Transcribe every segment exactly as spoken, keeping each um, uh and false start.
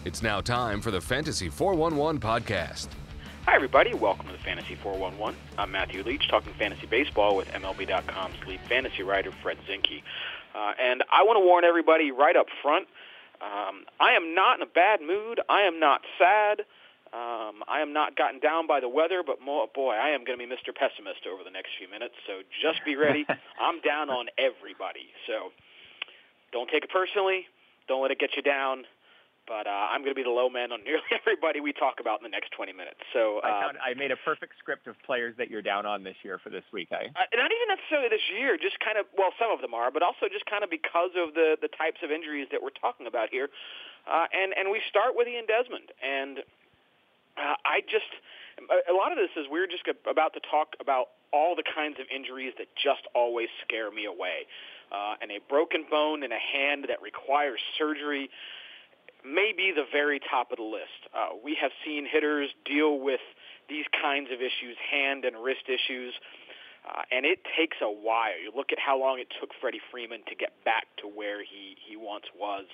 It's now time for the Fantasy four one one podcast. Hi, everybody. Welcome to the Fantasy four one one. I'm Matthew Leach, talking fantasy baseball with M L B dot com's lead fantasy writer, Fred Zinke. Uh, and I want to warn everybody right up front, um, I am not in a bad mood. I am not sad. Um, I am not gotten down by the weather, but more, boy, I am going to be Mister Pessimist over the next few minutes, so just be ready. I'm down on everybody, so don't take it personally. Don't let it get you down. But uh, I'm going to be the low man on nearly everybody we talk about in the next twenty minutes. So I, um, found, I made a perfect script of players that you're down on this year for this week. Eh? uh, not even necessarily this year, just kind of, well, some of them are, but also just kind of because of the, the types of injuries that we're talking about here. Uh, and, and we start with Ian Desmond. And uh, I just, a lot of this is we're just about to talk about all the kinds of injuries that just always scare me away. Uh, and a broken bone in a hand that requires surgery may be the very top of the list. Uh, we have seen hitters deal with these kinds of issues, hand and wrist issues, uh, and it takes a while. You look at how long it took Freddie Freeman to get back to where he, he once was.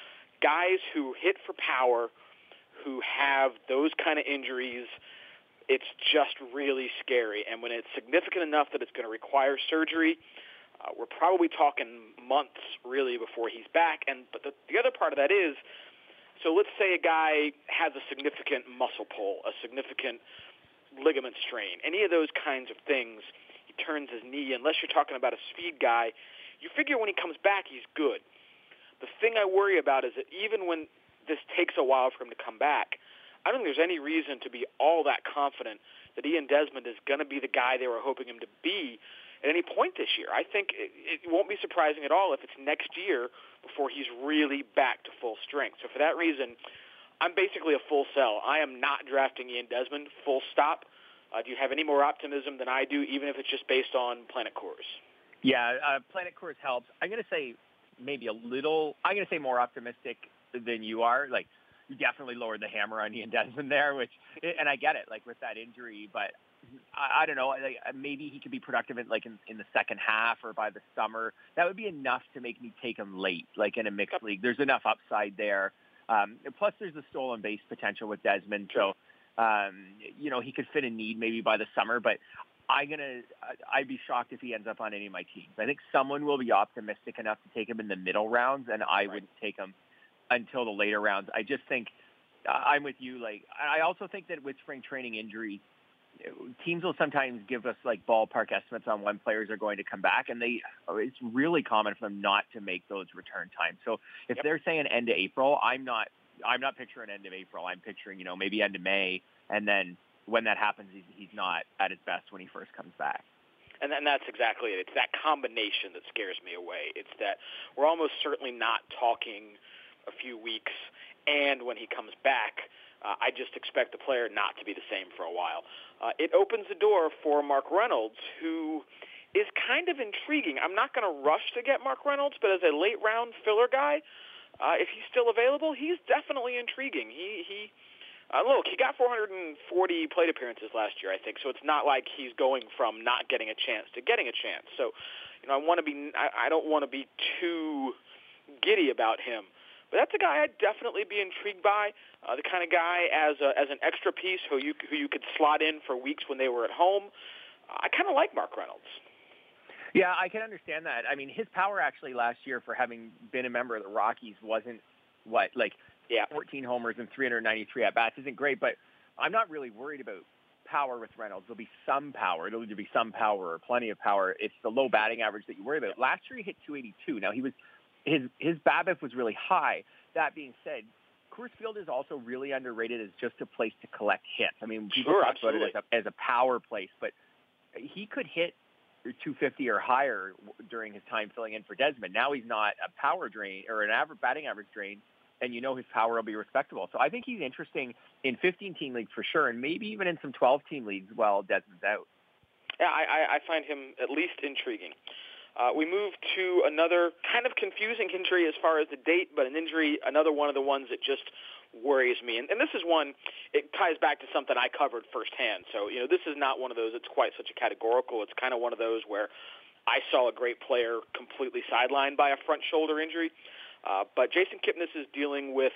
Guys who hit for power, who have those kind of injuries, it's just really scary. And when it's significant enough that it's going to require surgery, uh, we're probably talking months, really, before he's back. And but the, the other part of that is, so let's say a guy has a significant muscle pull, a significant ligament strain, any of those kinds of things, he turns his knee, unless you're talking about a speed guy, you figure when he comes back he's good. The thing I worry about is that even when this takes a while for him to come back, I don't think there's any reason to be all that confident that Ian Desmond is going to be the guy they were hoping him to be at any point this year. I think it, it won't be surprising at all if it's next year before he's really back to full strength. So for that reason, I'm basically a full sell. I am not drafting Ian Desmond, full stop. Uh, do you have any more optimism than I do, even if it's just based on Planet Course? Yeah, uh, Planet Course helps. I'm going to say maybe a little, I'm going to say more optimistic than you are. Like, you definitely lowered the hammer on Ian Desmond there, which, and I get it, like with that injury, but I, I don't know, like, maybe he could be productive in, like in, in the second half or by the summer. That would be enough to make me take him late, like in a mixed league. There's enough upside there. Um, plus, there's the stolen base potential with Desmond. So, um, you know, he could fit a need maybe by the summer, but I'm gonna, I'd be shocked if he ends up on any of my teams. I think someone will be optimistic enough to take him in the middle rounds, and I right. wouldn't take him until the later rounds. I just think uh, I'm with you. Like, I also think that with spring training injuries, teams will sometimes give us like ballpark estimates on when players are going to come back, and they it's really common for them not to make those return times. So if yep. they're saying end of April, I'm not I'm not picturing end of April. I'm picturing, you know, maybe end of May, and then when that happens, he's, he's not at his best when he first comes back. And then that's exactly it. It's that combination that scares me away. It's that we're almost certainly not talking a few weeks, and when he comes back, uh, I just expect the player not to be the same for a while. Uh, it opens the door for Mark Reynolds, who is kind of intriguing. I'm not going to rush to get Mark Reynolds, but as a late-round filler guy, uh, if he's still available, he's definitely intriguing. He, he uh, look, he got four hundred forty plate appearances last year, I think, so it's not like he's going from not getting a chance to getting a chance. So, you know, I want to be, I, I don't want to be too giddy about him. But that's a guy I'd definitely be intrigued by, uh, the kind of guy as a, as an extra piece who you who you could slot in for weeks when they were at home. Uh, I kind of like Mark Reynolds. Yeah, I can understand that. I mean, his power actually last year for having been a member of the Rockies wasn't, what, like yeah. fourteen homers and three hundred ninety-three at-bats isn't great, but I'm not really worried about power with Reynolds. There'll be some power. It'll either be some power or plenty of power. It's the low batting average that you worry about. Last year he hit two eighty-two. Now, he was His his BABIP was really high. That being said, Coors Field is also really underrated as just a place to collect hits. I mean, people sure, talk absolutely. about it as a, as a power place, but he could hit two fifty or higher during his time filling in for Desmond. Now he's not a power drain or an average batting average drain, and you know his power will be respectable. So I think he's interesting in fifteen-team leagues for sure, and maybe even in some twelve-team leagues while Desmond's out. Yeah, I, I find him at least intriguing. Uh, we move to another kind of confusing injury as far as the date, but an injury, another one of the ones that just worries me. And, and this is one, it ties back to something I covered firsthand. So, you know, this is not one of those that's quite such a categorical. It's kind of one of those where I saw a great player completely sidelined by a front shoulder injury. Uh, but Jason Kipnis is dealing with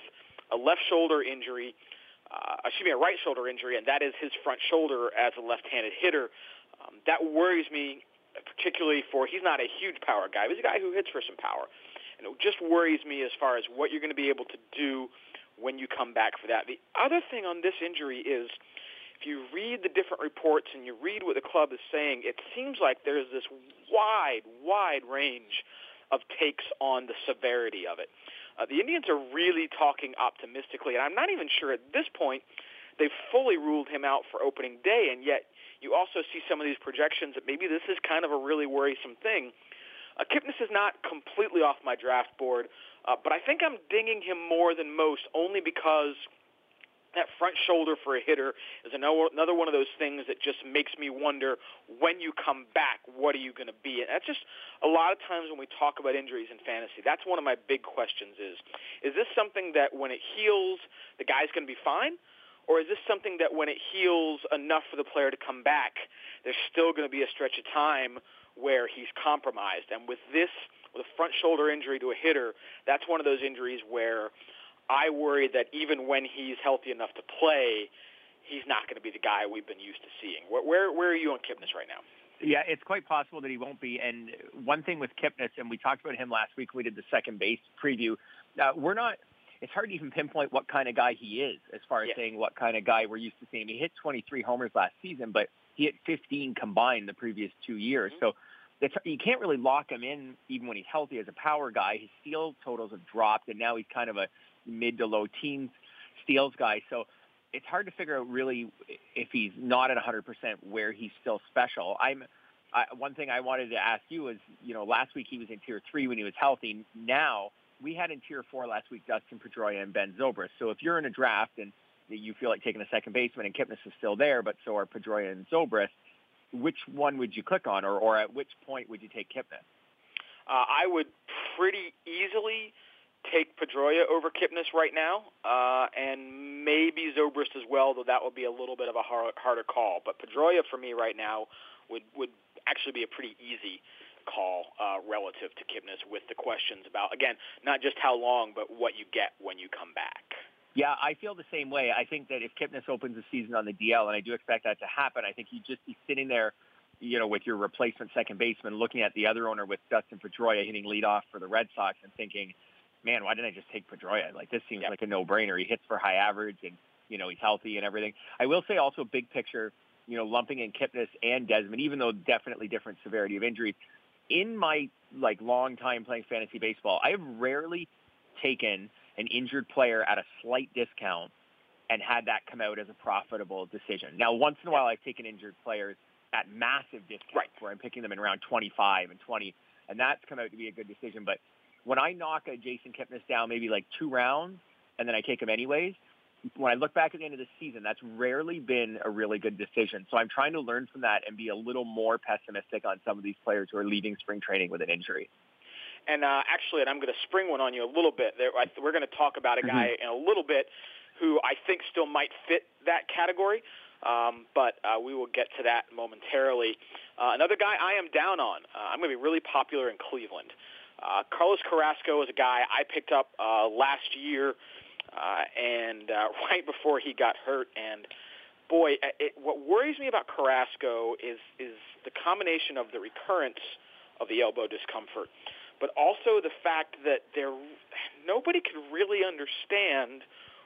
a left shoulder injury, uh, excuse me, a right shoulder injury, and that is his front shoulder as a left-handed hitter. Um, that worries me, particularly for, he's not a huge power guy, but he's a guy who hits for some power. And it just worries me as far as what you're going to be able to do when you come back for that. The other thing on this injury is, if you read the different reports and you read what the club is saying, it seems like there's this wide, wide range of takes on the severity of it. Uh, the Indians are really talking optimistically, and I'm not even sure at this point they've fully ruled him out for opening day, and yet you also see some of these projections that maybe this is kind of a really worrisome thing. Uh, Kipnis is not completely off my draft board, uh, but I think I'm dinging him more than most only because that front shoulder for a hitter is another one of those things that just makes me wonder, when you come back, what are you going to be? And that's just a lot of times when we talk about injuries in fantasy, that's one of my big questions is, is this something that when it heals, the guy's going to be fine? Or is this something that when it heals enough for the player to come back, there's still going to be a stretch of time where he's compromised? And with this, with a front shoulder injury to a hitter, that's one of those injuries where I worry that even when he's healthy enough to play, he's not going to be the guy we've been used to seeing. Where where, where are you on Kipnis right now? Yeah, it's quite possible that he won't be. And one thing with Kipnis, and we talked about him last week when we did the second base preview, uh, we're not – it's hard to even pinpoint what kind of guy he is as far as yeah. saying what kind of guy we're used to seeing. He hit twenty-three homers last season, but he hit fifteen combined the previous two years. Mm-hmm. So it's, you can't really lock him in even when he's healthy as a power guy. His steal totals have dropped, and now he's kind of a mid to low teens steals guy. So it's hard to figure out really if he's not at one hundred percent where he's still special. I'm I, one thing I wanted to ask you is, you know, last week he was in tier three when he was healthy. Now we had in tier four last week Dustin Pedroia and Ben Zobrist. So if you're in a draft and you feel like taking a second baseman and Kipnis is still there, but so are Pedroia and Zobrist, which one would you click on, or, or at which point would you take Kipnis? Uh, I would pretty easily take Pedroia over Kipnis right now, uh, and maybe Zobrist as well, though that would be a little bit of a hard, harder call. But Pedroia for me right now would, would actually be a pretty easy call uh, relative to Kipnis, with the questions about, again, not just how long, but what you get when you come back. Yeah, I feel the same way. I think that if Kipnis opens the season on the D L, and I do expect that to happen, I think you'd just be sitting there, you know, with your replacement second baseman, looking at the other owner with Dustin Pedroia hitting leadoff for the Red Sox and thinking, man, why didn't I just take Pedroia? Like, this seems yep. like a no-brainer. He hits for high average, and, you know, he's healthy and everything. I will say also, big picture, you know, lumping in Kipnis and Desmond, even though definitely different severity of injuries, in my, like, long time playing fantasy baseball, I have rarely taken an injured player at a slight discount and had that come out as a profitable decision. Now, once in a while, I've taken injured players at massive discounts, right, where I'm picking them in around twenty-five and twenty, and that's come out to be a good decision. But when I knock a Jason Kipnis down maybe like two rounds and then I take him anyways, when I look back at the end of the season, that's rarely been a really good decision. So I'm trying to learn from that and be a little more pessimistic on some of these players who are leaving spring training with an injury. And uh, actually, and I'm going to spring one on you a little bit. There, I, we're going to talk about a guy mm-hmm. in a little bit who I think still might fit that category, um, but uh, we will get to that momentarily. Uh, another guy I am down on, uh, I'm going to be really popular in Cleveland. Uh, Carlos Carrasco is a guy I picked up uh, last year, uh, and uh, right before he got hurt. And boy, it, what worries me about Carrasco is is the combination of the recurrence of the elbow discomfort, but also the fact that there nobody could really understand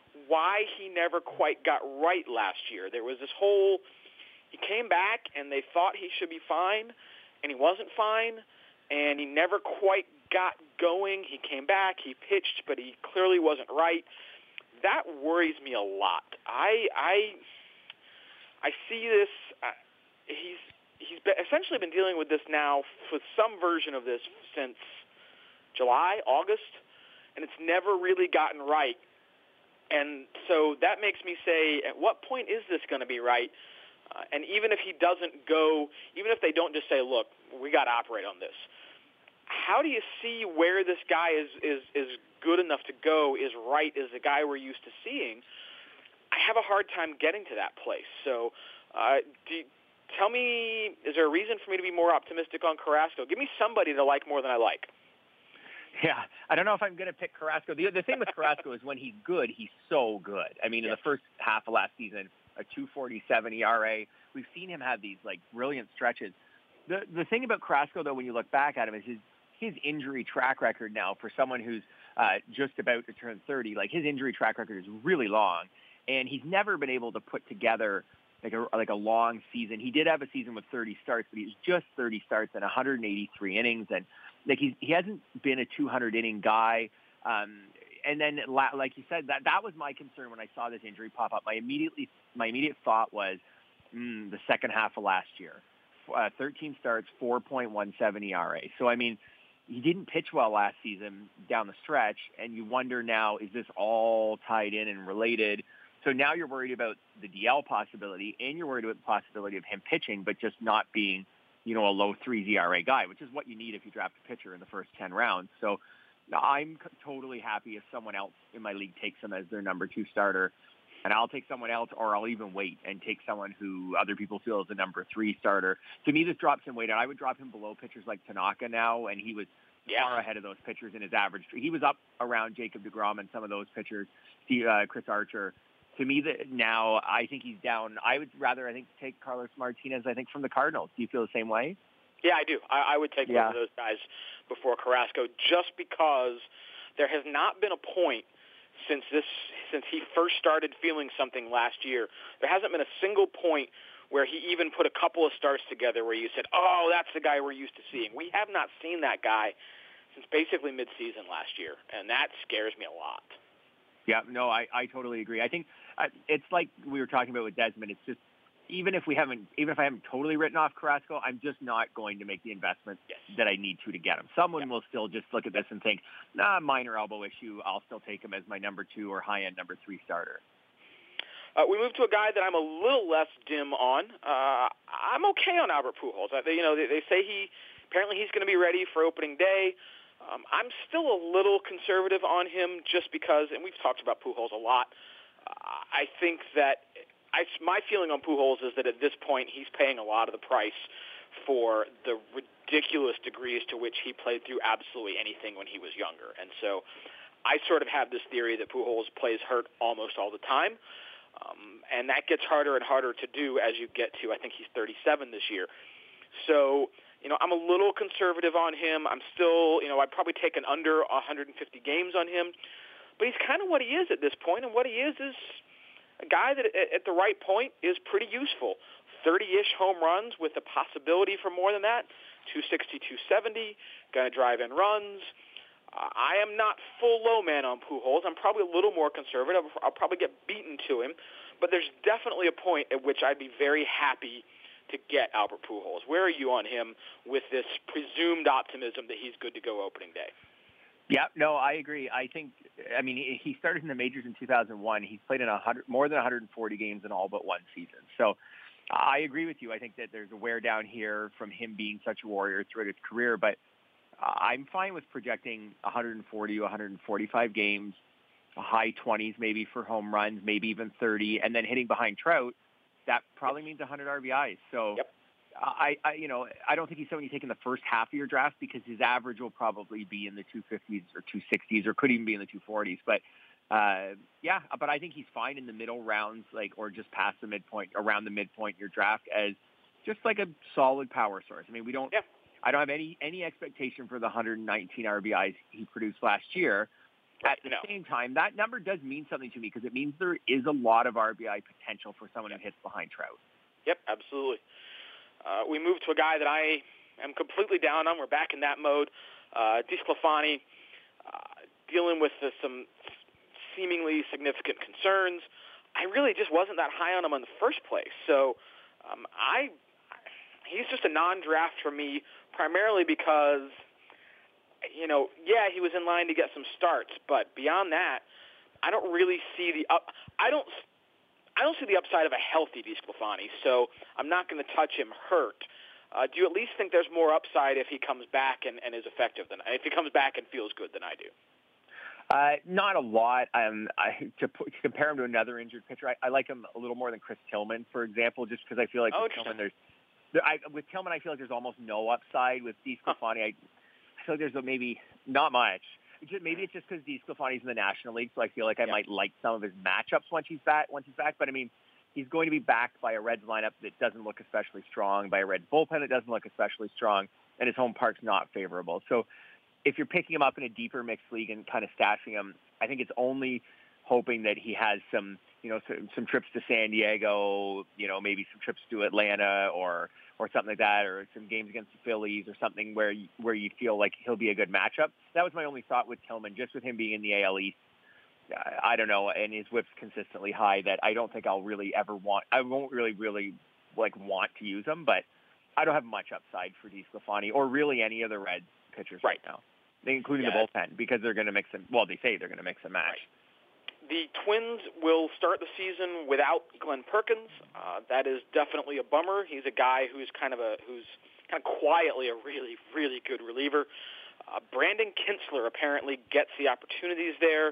why he never quite got right last year. There was this whole, he came back and they thought he should be fine, and he wasn't fine, and he never quite got going. He came back, he pitched, but he clearly wasn't right. That worries me a lot. I I I see this. Uh, he's he's been, essentially been dealing with this now with some version of this since July, August, and it's never really gotten right. And so that makes me say, at what point is this going to be right? Uh, and even if he doesn't go, even if they don't just say, look, we got to operate on this, how do you see where this guy is, is, is good enough to go, is right, is the guy we're used to seeing? I have a hard time getting to that place. So uh, do you, tell me, is there a reason for me to be more optimistic on Carrasco? Give me somebody to like more than I like. Yeah, I don't know if I'm going to pick Carrasco. The, the thing with Carrasco is when he's good, he's so good. I mean, yes. in the first half of last season, a two forty-seven E R A. We've seen him have these, like, brilliant stretches. The the thing about Carrasco, though, when you look back at him, is his, his injury track record now for someone who's uh, just about to turn thirty. Like, his injury track record is really long, and he's never been able to put together like a like a long season. He did have a season with thirty starts, but he was just thirty starts and one hundred eighty-three innings, and like he's, he hasn't been a two hundred inning guy. Um, and then, like you said, that that was my concern when I saw this injury pop up. My immediately my immediate thought was mm, the second half of last year, uh, thirteen starts, four point one seven E R A. So I mean, he didn't pitch well last season down the stretch, and you wonder now, is this all tied in and related? So now you're worried about the D L possibility, and you're worried about the possibility of him pitching, but just not being, you know, a low three E R A guy, which is what you need if you draft a pitcher in the first ten rounds. So I'm totally happy if someone else in my league takes him as their number two starter, and I'll take someone else, or I'll even wait and take someone who other people feel is the number three starter. To me, this drops him weight, and I would drop him below pitchers like Tanaka now, and he was yeah. far ahead of those pitchers in his average. He was up around Jacob deGrom and some of those pitchers, uh, Chris Archer. To me, that now I think he's down. I would rather, I think, take Carlos Martinez, I think, from the Cardinals. Do you feel the same way? Yeah, I do. I, I would take yeah. one of those guys before Carrasco, just because there has not been a point since this since he first started feeling something last year. There hasn't been a single point where he even put a couple of starts together where you said, oh, that's the guy we're used to seeing. We have not seen that guy since basically midseason last year, and that scares me a lot. Yeah, no, I, I totally agree. I think uh, it's like we were talking about with Desmond. It's just, even if we haven't, even if I haven't totally written off Carrasco, I'm just not going to make the investment yes. that I need to to get him. Someone yeah. will still just look at this and think, nah, minor elbow issue. I'll still take him as my number two or high-end number three starter. Uh, we move to a guy that I'm a little less dim on. Uh, I'm okay on Albert Pujols. I, you know, they, they say he apparently he's going to be ready for opening day. Um, I'm still a little conservative on him just because, and we've talked about Pujols a lot. Uh, I think that I, my feeling on Pujols is that at this point he's paying a lot of the price for the ridiculous degrees to which he played through absolutely anything when he was younger. And so I sort of have this theory that Pujols plays hurt almost all the time. Um, and that gets harder and harder to do as you get to, I think he's thirty-seven this year. So, you know, I'm a little conservative on him. I'm still, you know, I'd probably take an under one hundred fifty games on him. But he's kind of what he is at this point, and what he is is a guy that at the right point is pretty useful. thirty-ish home runs with the possibility for more than that, two sixty, two seventy, going to drive in runs. Uh, I am not full low man on Pujols. I'm probably a little more conservative. I'll probably get beaten to him. But there's definitely a point at which I'd be very happy to get Albert Pujols. Where are you on him with this presumed optimism that he's good to go opening day? Yeah, no, I agree. I think, I mean, he started in the majors in two thousand one. He's played in one hundred, more than one hundred forty games in all but one season. So I agree with you. I think that there's a wear down here from him being such a warrior throughout his career. But I'm fine with projecting one hundred forty, one hundred forty-five games, high twenties maybe for home runs, maybe even thirty, and then hitting behind Trout. That probably means one hundred R B Is. So yep. I, I, you know, I don't think he's someone you take in the first half of your draft because his average will probably be in the two fifties or two sixties or could even be in the two forties. But uh, yeah, but I think he's fine in the middle rounds, like, or just past the midpoint, around the midpoint in your draft as just like a solid power source. I mean, we don't, yeah. I don't have any, any expectation for the one hundred nineteen R B Is he produced last year. At the no. same time, that number does mean something to me because it means there is a lot of R B I potential for someone who hits behind Trout. Yep, absolutely. Uh, we move to a guy that I am completely down on. We're back in that mode. Uh, DeSclafani, uh, dealing with uh, some seemingly significant concerns. I really just wasn't that high on him in the first place. So um, I, he's just a non-draft for me, primarily because, you know, yeah, he was in line to get some starts, but beyond that, I don't really see the up. I don't. I don't see the upside of a healthy DeSclafani, so I'm not going to touch him hurt. Uh, do you at least think there's more upside if he comes back and, and is effective than if he comes back and feels good than I do? Uh, not a lot. Um, I, to, to compare him to another injured pitcher, I, I like him a little more than Chris Tillman, for example, just because I feel like oh, with Tillman, there's there, I, with Tillman, I feel like there's almost no upside. With DeSclafani, huh. I, I feel like there's a, maybe not much. Just, maybe it's just because DeSclafani's in the National League, so I feel like I yeah. might like some of his matchups once he's back. Once he's back, but I mean, he's going to be backed by a Reds lineup that doesn't look especially strong, by a Reds bullpen that doesn't look especially strong, and his home park's not favorable. So if you're picking him up in a deeper mixed league and kind of stashing him, I think it's only hoping that he has some, you know, some, some trips to San Diego, you know, maybe some trips to Atlanta or or something like that, or some games against the Phillies or something where you, where you feel like he'll be a good matchup. That was my only thought with Tillman, just with him being in the A L East. I don't know, and his whip's consistently high that I don't think I'll really ever want, I won't really, really, like, want to use him, but I don't have much upside for DeSclafani or really any of the Reds pitchers right, right now, including yeah. the bullpen, because they're going to mix and, well, they say they're going to mix and match. Right. The Twins will start the season without Glenn Perkins. Uh, that is definitely a bummer. He's a guy who's kind of a who's kind of quietly a really, really good reliever. Uh, Brandon Kintzler apparently gets the opportunities there.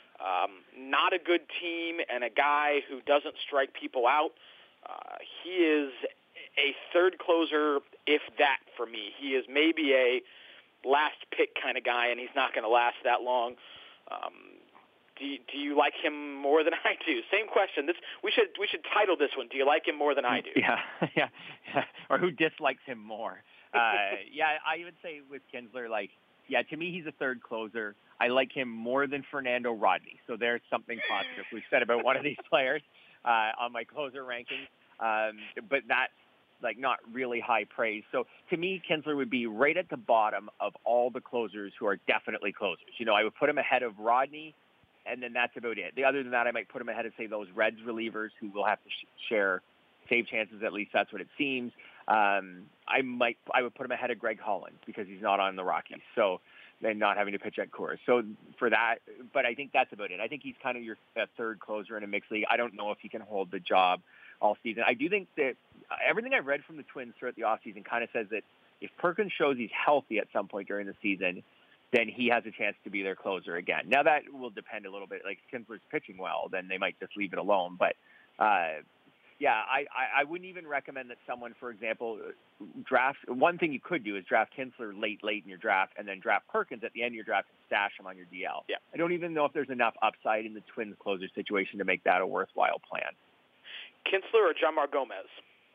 Um, not a good team and a guy who doesn't strike people out. Uh, he is a third closer, if that, for me. He is maybe a last pick kind of guy, and he's not going to last that long. Um, Do you, do you like him more than I do? Same question. This we should we should title this one. Do you like him more than I do? Yeah, yeah. Or who dislikes him more? Uh, yeah, I would say with Kintzler, like, yeah, to me he's a third closer. I like him more than Fernando Rodney. So there's something positive we've said about one of these players uh, on my closer rankings. Um, but that's like not really high praise. So to me, Kintzler would be right at the bottom of all the closers who are definitely closers. You know, I would put him ahead of Rodney. And then that's about it. The other than that, I might put him ahead of, say, those Reds relievers who will have to sh- share save chances. At least that's what it seems. Um, I might, I would put him ahead of Greg Holland because he's not on the Rockies, so then not having to pitch at Coors. So for that, but I think that's about it. I think he's kind of your uh, third closer in a mixed league. I don't know if he can hold the job all season. I do think that everything I've read from the Twins throughout the offseason kind of says that if Perkins shows he's healthy at some point during the season, then he has a chance to be their closer again. Now, that will depend a little bit. Like, if Kintzler's pitching well, then they might just leave it alone. But, uh, yeah, I, I, I wouldn't even recommend that someone, for example, draft – one thing you could do is draft Kintzler late, late in your draft and then draft Perkins at the end of your draft and stash him on your D L. Yeah. I don't even know if there's enough upside in the Twins closer situation to make that a worthwhile plan. Kintzler or Jamar Gomez?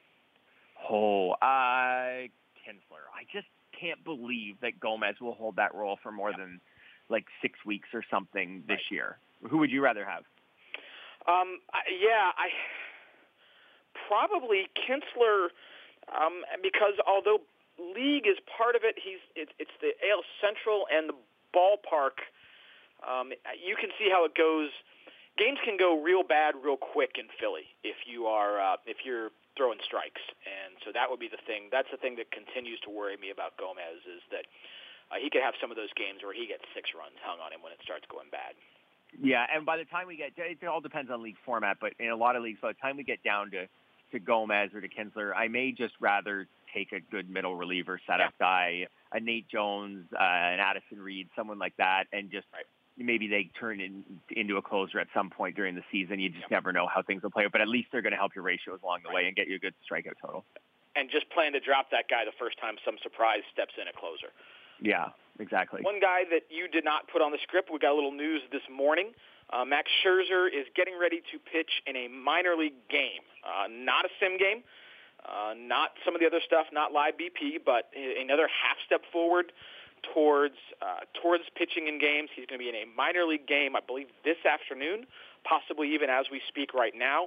Oh, uh, Kintzler. I just – can't believe that Gomez will hold that role for more than like six weeks or something this right. year. Who would you rather have? Um, I, yeah, I probably Kintzler um, because although league is part of it, he's it, it's the A L Central and the ballpark. Um, you can see how it goes. Games can go real bad real quick in Philly if you are uh, if you're throwing strikes, and so that would be the thing. That's the thing that continues to worry me about Gomez is that uh, he could have some of those games where he gets six runs hung on him when it starts going bad. Yeah, and by the time we get, it all depends on league format, but in a lot of leagues, by the time we get down to, to Gomez or to Kintzler, I may just rather take a good middle reliever setup yeah. guy, a Nate Jones, uh, an Addison Reed, someone like that, and just right. maybe they turn in, into a closer at some point during the season. You just yeah. never know how things will play out, but at least they're going to help your ratios along the right. way and get you a good strikeout total. And just plan to drop that guy the first time some surprise steps in a closer. Yeah, exactly. One guy that you did not put on the script, we got a little news this morning. Uh, Max Scherzer is getting ready to pitch in a minor league game, uh, not a sim game, uh, not some of the other stuff, not live B P, but another half step forward towards uh, towards pitching in games. He's going to be in a minor league game, I believe, this afternoon, possibly even as we speak right now.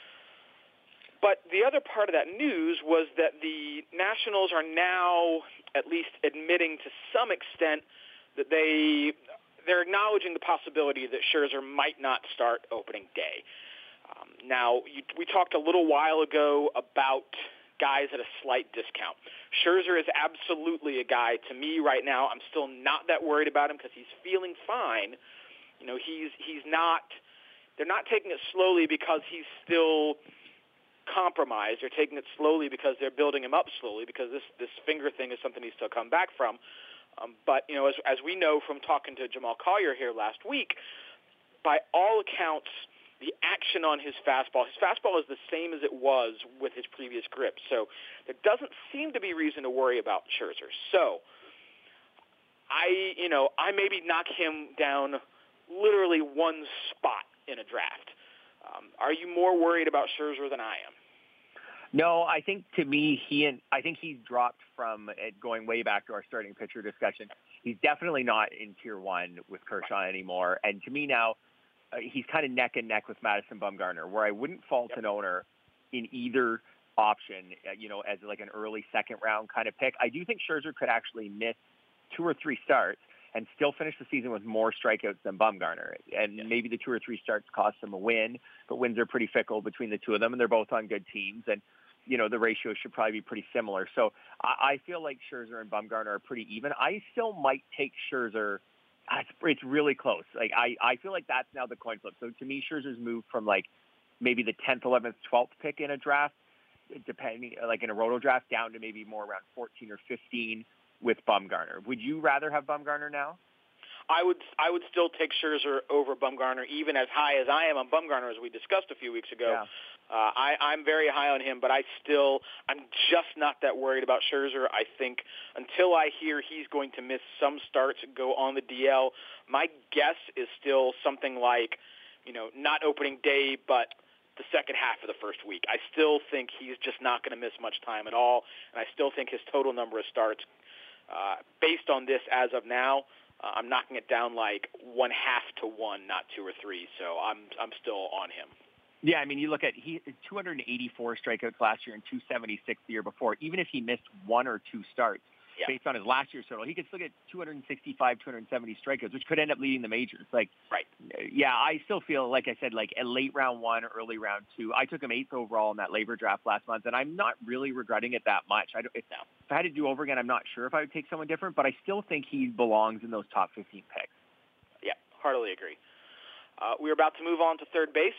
But the other part of that news was that the Nationals are now at least admitting to some extent that they, they're acknowledging the possibility that Scherzer might not start opening day. Um, now, you, we talked a little while ago about guys at a slight discount. Scherzer is absolutely a guy, to me right now, I'm still not that worried about him because he's feeling fine. You know, he's he's not, they're not taking it slowly because he's still compromised. They're taking it slowly because they're building him up slowly because this, this finger thing is something he's still come back from. Um, but, you know, as, as we know from talking to Jamal Collier here last week, by all accounts, the action on his fastball, his fastball is the same as it was with his previous grip. So there doesn't seem to be reason to worry about Scherzer. So I, you know, I maybe knock him down literally one spot in a draft. Um, are you more worried about Scherzer than I am? No, I think to me, he and I think he's dropped from it going way back to our starting pitcher discussion. He's definitely not in tier one with Kershaw anymore. And to me now, uh, he's kind of neck and neck with Madison Bumgarner, where I wouldn't fault yep. an owner in either option, uh, you know, as like an early second round kind of pick. I do think Scherzer could actually miss two or three starts and still finish the season with more strikeouts than Bumgarner. And yes. maybe the two or three starts cost him a win, but wins are pretty fickle between the two of them, and they're both on good teams. And, you know, the ratio should probably be pretty similar. So I, I feel like Scherzer and Bumgarner are pretty even. I still might take Scherzer. It's, it's really close. Like I, I feel like that's now the coin flip. So to me, Scherzer's moved from like maybe the tenth, eleventh, twelfth pick in a draft, depending like in a roto draft, down to maybe more around fourteen or fifteen with Bumgarner. Would you rather have Bumgarner now? I would I would still take Scherzer over Bumgarner, even as high as I am on Bumgarner, as we discussed a few weeks ago. Yeah. Uh, I, I'm very high on him, but I still, I'm just not that worried about Scherzer. I think until I hear he's going to miss some starts and go on the D L, my guess is still something like, you know, not opening day, but the second half of the first week. I still think he's just not going to miss much time at all, and I still think his total number of starts, uh, based on this as of now, uh, I'm knocking it down like one half to one, not two or three. So I'm I'm still on him. Yeah, I mean, you look at he two hundred eighty-four strikeouts last year and two seventy-six the year before. Even if he missed one or two starts, yeah. based on his last year's total, he could still get two sixty-five, two seventy strikeouts, which could end up leading the majors. Like, right. Yeah, I still feel, like I said, like a late round one, early round two. I took him eighth overall in that labor draft last month, and I'm not really regretting it that much. I don't, if, if I had to do over again, I'm not sure if I would take someone different, but I still think he belongs in those top fifteen picks. Yeah, heartily agree. Uh, we're about to move on to third base.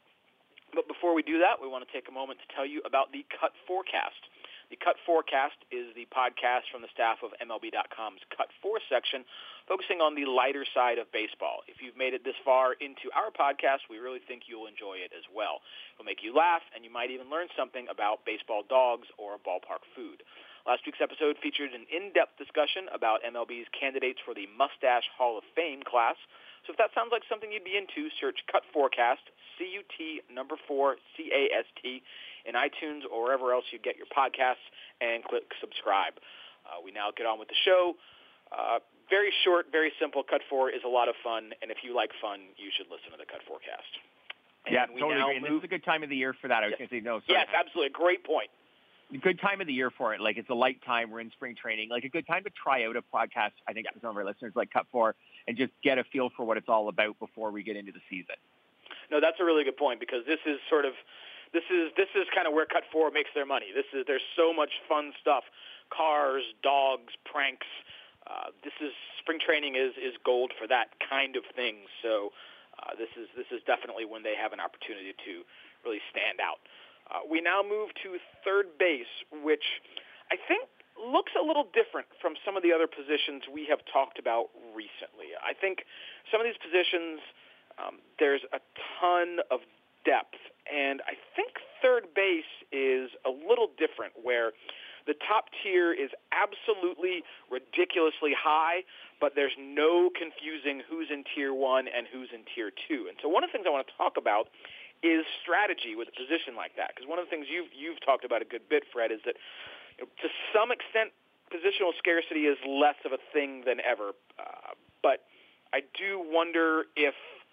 But before we do that, we want to take a moment to tell you about the Cut Forecast. The Cut Forecast is the podcast from the staff of M L B dot com's Cut four section, focusing on the lighter side of baseball. If you've made it this far into our podcast, we really think you'll enjoy it as well. It'll make you laugh, and you might even learn something about baseball dogs or ballpark food. Last week's episode featured an in-depth discussion about M L B's candidates for the Mustache Hall of Fame class. So if that sounds like something you'd be into, search Cut Forecast, C U T number four, C A S T, in iTunes or wherever else you get your podcasts, and click subscribe. Uh, we now get on with the show. Uh, very short, very simple. Cut four is a lot of fun, and if you like fun, you should listen to the Cut Forecast. And yeah, we totally now agree. And move... this is a good time of the year for that. I was yes. going to say, no, sorry. Yes, absolutely. Great point. Good time of the year for it. Like, it's a light time. We're in spring training. Like, a good time to try out a podcast, I think, yeah. for some of our listeners, like Cut four, and just get a feel for what it's all about before we get into the season. No, that's a really good point, because this is sort of this is this is kind of where Cut four makes their money. This is there's so much fun stuff, cars, dogs, pranks. Uh, this is spring training is is gold for that kind of thing. So uh, this is this is definitely when they have an opportunity to really stand out. Uh, we now move to third base, which I think looks a little different from some of the other positions we have talked about recently. I think some of these positions, um, there's a ton of depth, and I think third base is a little different, where the top tier is absolutely ridiculously high, but there's no confusing who's in tier one and who's in tier two. And so one of the things I want to talk about is strategy with a position like that, because one of the things you've you've talked about a good bit, Fred, is that you know, to some extent positional scarcity is less of a thing than ever. Uh, but I do wonder if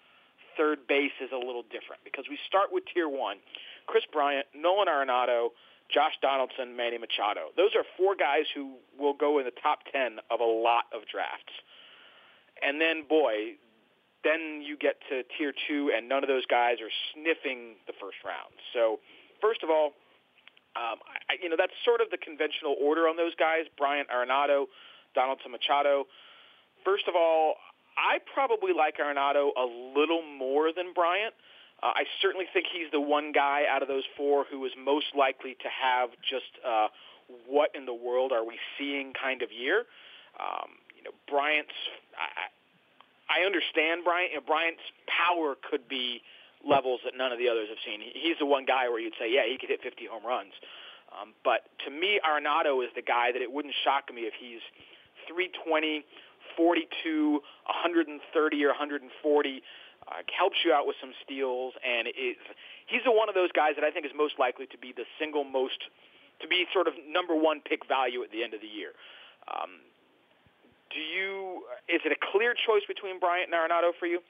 third base is a little different, because we start with tier one: Chris Bryant, Nolan Arenado, Josh Donaldson, Manny Machado. Those are four guys who will go in the top ten of a lot of drafts. And then, boy, then you get to tier two, and none of those guys are sniffing the first round. So, first of all, um, I, you know, that's sort of the conventional order on those guys: Bryant, Arenado, Donaldson, Machado. First of all, I probably like Arenado a little more than Bryant. Uh, I certainly think he's the one guy out of those four who is most likely to have just uh, what in the world are we seeing kind of year. Um, you know, Bryant's. I, I understand Bryant. You know, Bryant's power could be levels that none of the others have seen. He's the one guy where you'd say, yeah, he could hit fifty home runs. Um, but to me, Arenado is the guy that it wouldn't shock me if he's three twenty, forty-two, one thirty, or one forty, uh, helps you out with some steals, and is, he's a, one of those guys that I think is most likely to be the single most, to be sort of number one pick value at the end of the year. Um, do you, is it a clear choice between Bryant and Arenado for you?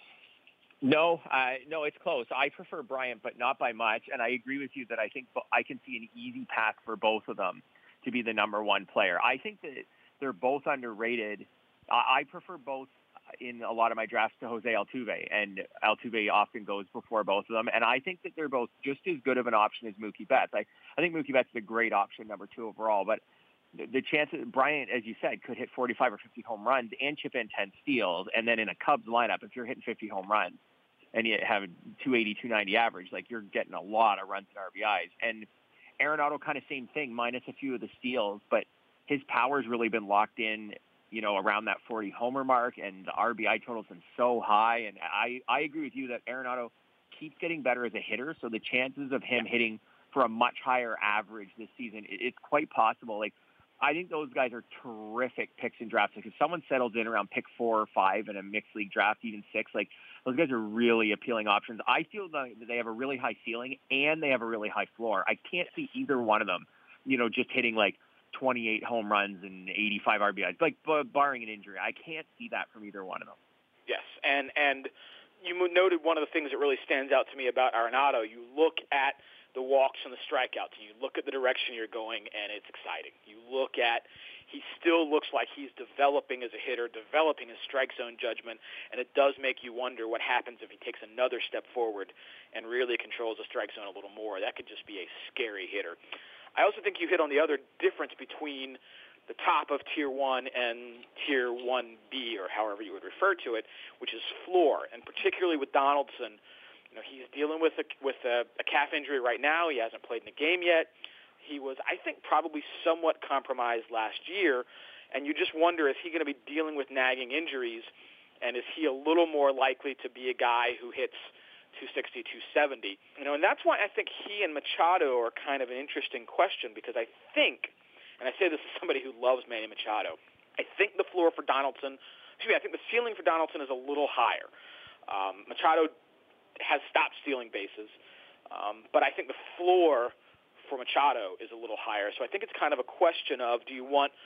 No, uh, no, it's close. I prefer Bryant, but not by much, and I agree with you that I think I can see an easy path for both of them to be the number one player. I think that they're both underrated. I prefer both in a lot of my drafts to Jose Altuve, and Altuve often goes before both of them. And I think that they're both just as good of an option as Mookie Betts. I, I think Mookie Betts is a great option, number two overall. But the, the chances, Bryant, as you said, could hit forty-five or fifty home runs and chip in ten steals. And then in a Cubs lineup, if you're hitting fifty home runs and you have two eighty, two ninety average, like you're getting a lot of runs and R B Is. And Arenado, kind of same thing, minus a few of the steals, but his power's really been locked in, you know, around that forty homer mark, and the R B I total's been so high. And I, I agree with you that Arenado keeps getting better as a hitter, so the chances of him hitting for a much higher average this season, it's quite possible. Like, I think those guys are terrific picks in drafts. Like, if someone settles in around pick four or five in a mixed league draft, even six, like, those guys are really appealing options. I feel that they have a really high ceiling and they have a really high floor. I can't see either one of them, you know, just hitting like twenty-eight home runs and eighty-five R B Is, like barring an injury. I can't see that from either one of them. Yes, and and you noted one of the things that really stands out to me about Arenado. You look at the walks and the strikeouts, and you look at the direction you're going, and it's exciting. You look at, he still looks like he's developing as a hitter, developing his strike zone judgment, and it does make you wonder what happens if he takes another step forward and really controls the strike zone a little more. That could just be a scary hitter. I also think you hit on the other difference between the top of Tier one and Tier one B, or however you would refer to it, which is floor. And particularly with Donaldson, you know, he's dealing with a, with a, a calf injury right now. He hasn't played in a game yet. He was, I think, probably somewhat compromised last year, and you just wonder, is he going to be dealing with nagging injuries, and is he a little more likely to be a guy who hits two sixty, two seventy? You know, and that's why I think he and Machado are kind of an interesting question, because I think, and I say this as somebody who loves Manny Machado, I think the floor for Donaldson, excuse me, I think the ceiling for Donaldson is a little higher. Um, Machado has stopped stealing bases, um, but I think the floor for Machado is a little higher. So I think it's kind of a question of, do you want,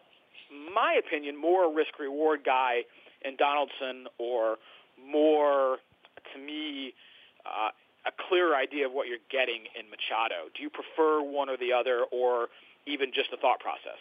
my opinion, more risk-reward guy in Donaldson, or more, to me, uh, a clearer idea of what you're getting in Machado? Do you prefer one or the other, or even just the thought process?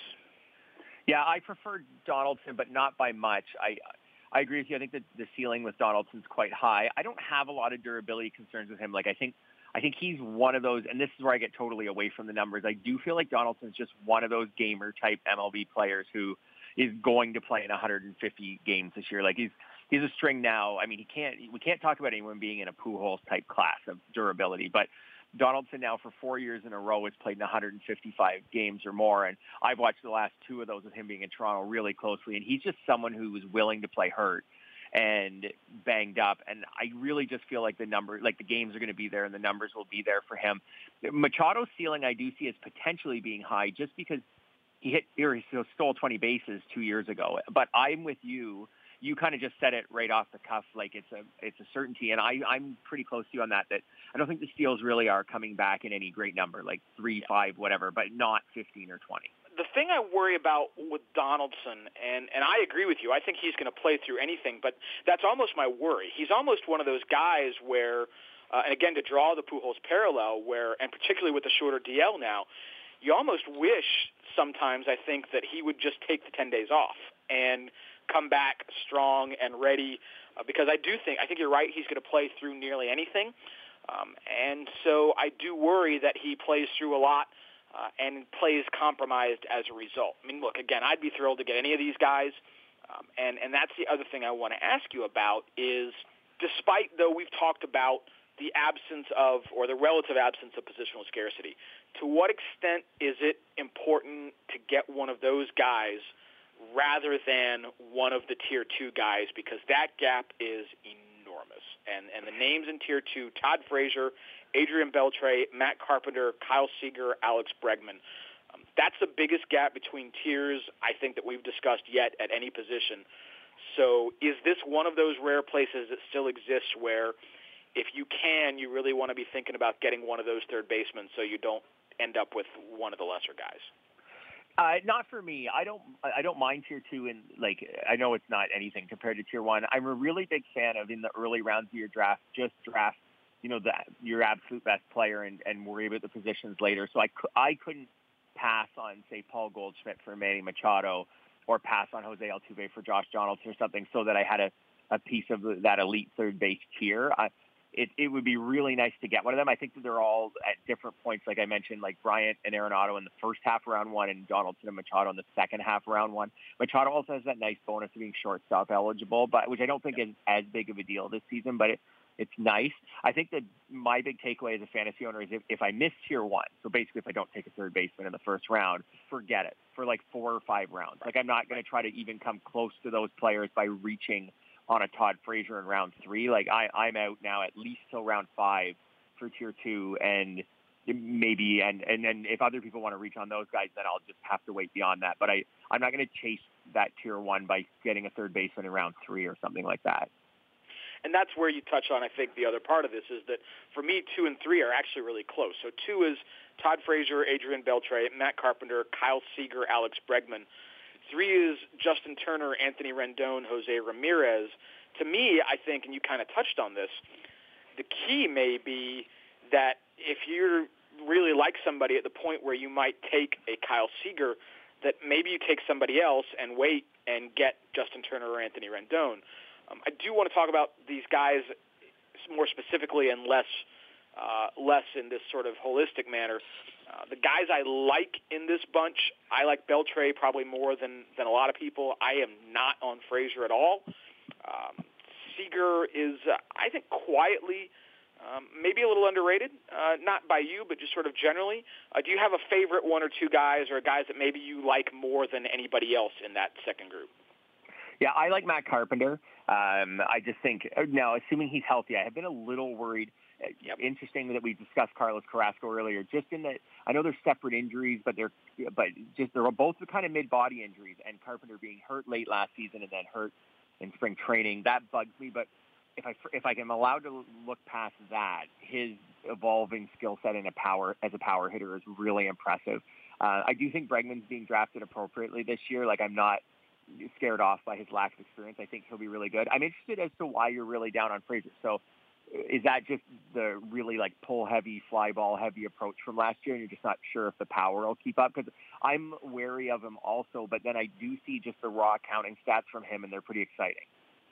Yeah, I prefer Donaldson, but not by much. I I agree with you. I think that the ceiling with Donaldson's quite high. I don't have a lot of durability concerns with him. Like, I think I think he's one of those, and this is where I get totally away from the numbers. I do feel like Donaldson's just one of those gamer-type M L B players who is going to play in one hundred fifty games this year. Like, he's he's a string now. I mean, he can't. We can't talk about anyone being in a Pujols-type class of durability, but Donaldson now for four years in a row has played in one hundred fifty-five games or more, and I've watched the last two of those with him being in Toronto really closely, and he's just someone who is willing to play hurt and banged up, and I really just feel like the number, like the games are going to be there and the numbers will be there for him. Machado's ceiling I do see as potentially being high just because he hit, or he stole twenty bases two years ago, but I'm with you. You kind of just said it right off the cuff, like it's a it's a certainty, and I, I'm pretty close to you on that, that I don't think the steals really are coming back in any great number, like three, five, whatever, but not fifteen or twenty. The thing I worry about with Donaldson, and, and I agree with you, I think he's going to play through anything, but that's almost my worry. He's almost one of those guys where, uh, and again, to draw the Pujols parallel, where, and particularly with the shorter D L now, you almost wish sometimes, I think, that he would just take the ten days off and come back strong and ready, uh, because I do think, I think you're right, he's going to play through nearly anything. Um, and so I do worry that he plays through a lot uh, and plays compromised as a result. I mean, look, again, I'd be thrilled to get any of these guys. Um, and, and that's the other thing I want to ask you about is, despite, though, we've talked about the absence of, or the relative absence of positional scarcity, to what extent is it important to get one of those guys rather than one of the Tier two guys, because that gap is enormous. And and the names in Tier two, Todd Frazier, Adrian Beltre, Matt Carpenter, Kyle Seager, Alex Bregman. Um, that's the biggest gap between tiers, I think, that we've discussed yet at any position. So is this one of those rare places that still exists where if you can, you really want to be thinking about getting one of those third basemen so you don't end up with one of the lesser guys? Uh, not for me. I don't. I don't mind tier two, and like I know it's not anything compared to tier one. I'm a really big fan of in the early rounds of your draft, just draft, you know, the your absolute best player, and, and worry about the positions later. So I I couldn't pass on say Paul Goldschmidt for Manny Machado, or pass on Jose Altuve for Josh Donaldson or something, so that I had a, a piece of that elite third base tier. I, It, it would be really nice to get one of them. I think that they're all at different points, like I mentioned, like Bryant and Arenado in the first half of round one and Donaldson and Machado in the second half of round one. Machado also has that nice bonus of being shortstop eligible, but which I don't think is as big of a deal this season, but it, it's nice. I think that my big takeaway as a fantasy owner is if, if I miss tier one, so basically if I don't take a third baseman in the first round, forget it for like four or five rounds. Like I'm not going to try to even come close to those players by reaching on a Todd Frazier in round three. Like I, I'm out now at least till round five for tier two, and maybe, and, and then if other people want to reach on those guys, then I'll just have to wait beyond that. But I, I'm not going to chase that tier one by getting a third baseman in round three or something like that. And that's where you touch on, I think, the other part of this is that for me, two and three are actually really close. So two is Todd Frazier, Adrian Beltre, Matt Carpenter, Kyle Seager, Alex Bregman. Three is Justin Turner, Anthony Rendon, Jose Ramirez. To me, I think, and you kind of touched on this, the key may be that if you really like somebody at the point where you might take a Kyle Seager, that maybe you take somebody else and wait and get Justin Turner or Anthony Rendon. Um, I do want to talk about these guys more specifically and less uh, less in this sort of holistic manner. Uh, the guys I like in this bunch, I like Beltre probably more than, than a lot of people. I am not on Frazier at all. Um, Seager is, uh, I think, quietly um, maybe a little underrated, uh, not by you, but just sort of generally. Uh, do you have a favorite one or two guys or guys that maybe you like more than anybody else in that second group? Yeah, I like Matt Carpenter. Um, I just think, now, assuming he's healthy, I have been a little worried. Yep. Interesting that we discussed Carlos Carrasco earlier. Just in that, I know they're separate injuries, but they're but just they're both the kind of mid-body injuries. And Carpenter being hurt late last season and then hurt in spring training, that bugs me. But if I if I am allowed to look past that, his evolving skill set in a power as a power hitter is really impressive. Uh, I do think Bregman's being drafted appropriately this year. Like I'm not scared off by his lack of experience. I think he'll be really good. I'm interested as to why you're really down on Frazier. So. Is that just the really like pull heavy, fly ball heavy approach from last year, and you're just not sure if the power will keep up? Because I'm wary of him also, but then I do see just the raw counting stats from him, and they're pretty exciting.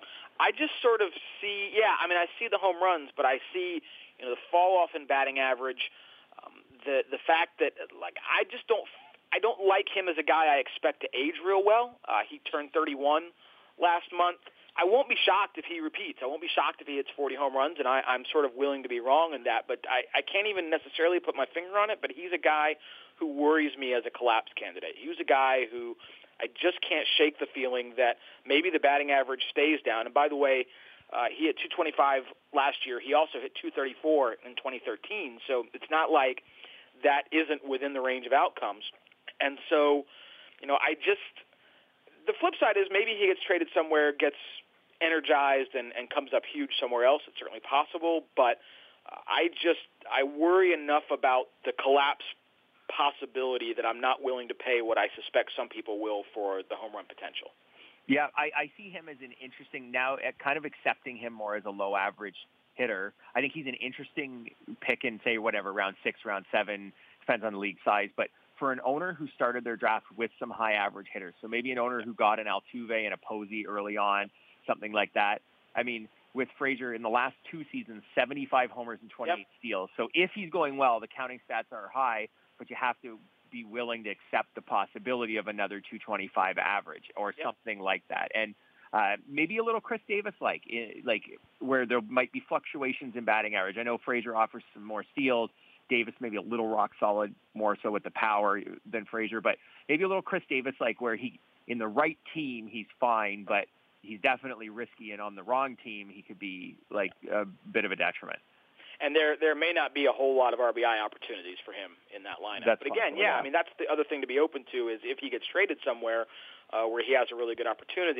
I just sort of see, yeah, I mean, I see the home runs, but I see, you know, the fall off in batting average, um, the the fact that like I just don't, I don't like him as a guy I expect to age real well. Uh, he turned thirty-one last month. I won't be shocked if he repeats. I won't be shocked if he hits forty home runs, and I, I'm sort of willing to be wrong in that. But I, I can't even necessarily put my finger on it, but he's a guy who worries me as a collapse candidate. He's a guy who I just can't shake the feeling that maybe the batting average stays down. And by the way, uh, he hit two twenty-five last year. He also hit two thirty-four in twenty thirteen. So it's not like that isn't within the range of outcomes. And so, you know, I just – the flip side is maybe he gets traded somewhere, gets energized, and, and comes up huge somewhere else. It's certainly possible, but uh, I just I worry enough about the collapse possibility that I'm not willing to pay what I suspect some people will for the home run potential. Yeah, I, I see him as an interesting now, at kind of accepting him more as a low average hitter. I think he's an interesting pick in, say, whatever, round six, round seven, depends on the league size, but for an owner who started their draft with some high average hitters, so maybe an owner who got an Altuve and a Posey early on, something like that. I mean, with Frazier in the last two seasons, seventy-five homers and twenty-eight yep. steals. So if he's going well, the counting stats are high, but you have to be willing to accept the possibility of another two twenty-five average or yep. something like that. And uh, maybe a little Chris Davis-like, like where there might be fluctuations in batting average. I know Frazier offers some more steals. Davis maybe a little rock solid, more so with the power than Frazier, but maybe a little Chris Davis like where he in the right team he's fine, but he's definitely risky, and on the wrong team he could be like a bit of a detriment. And there there may not be a whole lot of R B I opportunities for him in that lineup. That's but again, possible, yeah, yeah, I mean that's the other thing to be open to is if he gets traded somewhere uh, where he has a really good opportunity,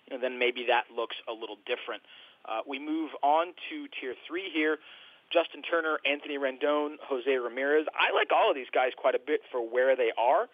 you know, then maybe that looks a little different. Uh, we move on to Tier three here. Justin Turner, Anthony Rendon, Jose Ramirez. I like all of these guys quite a bit for where they are.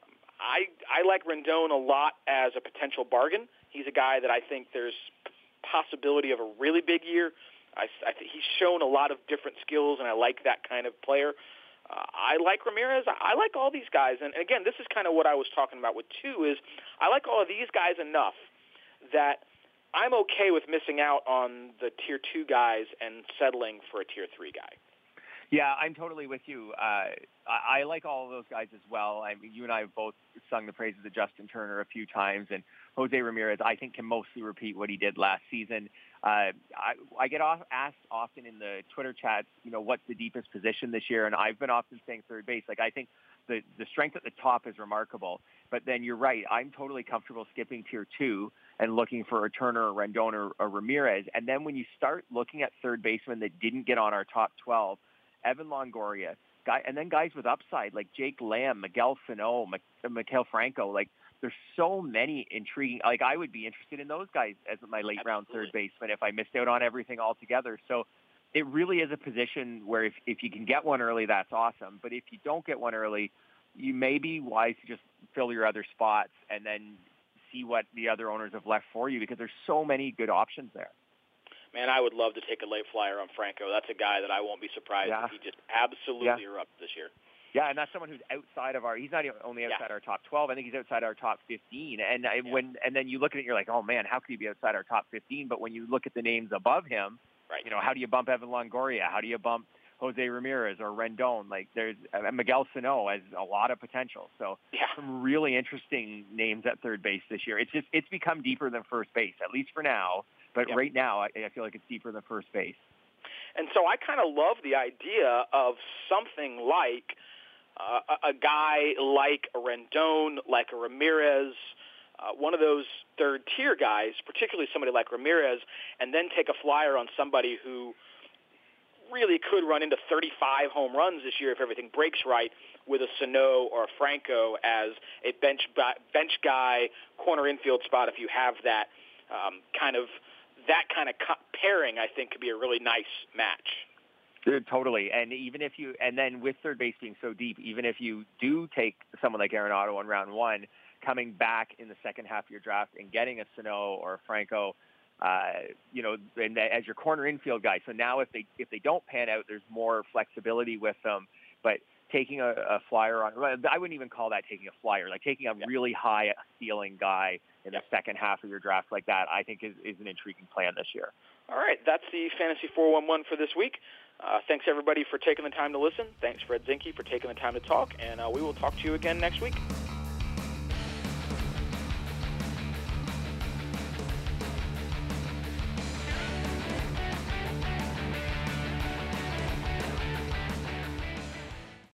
I I like Rendon a lot as a potential bargain. He's a guy that I think there's possibility of a really big year. I, I think he's shown a lot of different skills, and I like that kind of player. Uh, I like Ramirez. I like all these guys. And, again, this is kind of what I was talking about with two is I like all of these guys enough that I'm okay with missing out on the Tier two guys and settling for a Tier three guy. Yeah, I'm totally with you. Uh, I, I like all of those guys as well. I mean, you and I have both sung the praises of Justin Turner a few times, and Jose Ramirez, I think, can mostly repeat what he did last season. Uh, I, I get off, asked often in the Twitter chats, you know, what's the deepest position this year, and I've been often saying third base. Like, I think the, the strength at the top is remarkable, but then you're right. I'm totally comfortable skipping Tier two and looking for a Turner, a Rendon, or a Ramirez. And then when you start looking at third basemen that didn't get on our top twelve, Evan Longoria, guy, and then guys with upside like Jake Lamb, Miguel Sano, Maikel Franco. Like, there's so many intriguing. Like, I would be interested in those guys as my late Absolutely. round third baseman if I missed out on everything altogether. So it really is a position where if, if you can get one early, that's awesome. But if you don't get one early, you may be wise to just fill your other spots and then see what the other owners have left for you, because there's so many good options there. Man, I would love to take a late flyer on Franco. That's a guy that I won't be surprised yeah. if he just absolutely yeah. erupts this year. Yeah, and that's someone who's outside of our. He's not even only outside yeah. our top twelve. I think he's outside our top fifteen. And I, yeah. when and then you look at it, you're like, oh man, how could he be outside our top fifteen? But when you look at the names above him, right. you know, how do you bump Evan Longoria? How do you bump Jose Ramirez or Rendon? Like, there's uh, Miguel Sano has a lot of potential. So yeah. some really interesting names at third base this year. It's just it's become deeper than first base, at least for now. But yep. right now, I, I feel like it's deeper than first base. And so I kind of love the idea of something like uh, a, a guy like a Rendon, like a Ramirez, uh, one of those third-tier guys, particularly somebody like Ramirez, and then take a flyer on somebody who really could run into thirty-five home runs this year if everything breaks right, with a Sano or a Franco as a bench bench guy, corner infield spot if you have that um, kind of that kind of pairing. I think could be a really nice match. Totally. And even if you, and then with third base being so deep, even if you do take someone like Arenado in round one, coming back in the second half of your draft and getting a Sano or a Franco, uh, you know, and as your corner infield guy. So now if they, if they don't pan out, there's more flexibility with them. But taking a, a flyer on, I wouldn't even call that taking a flyer, like taking a yeah. really high ceiling guy in yeah. the second half of your draft like that, I think is, is an intriguing plan this year. All right, that's the Fantasy four one one for this week. Uh, thanks, everybody, for taking the time to listen. Thanks, Fred Zinke, for taking the time to talk, and uh, we will talk to you again next week.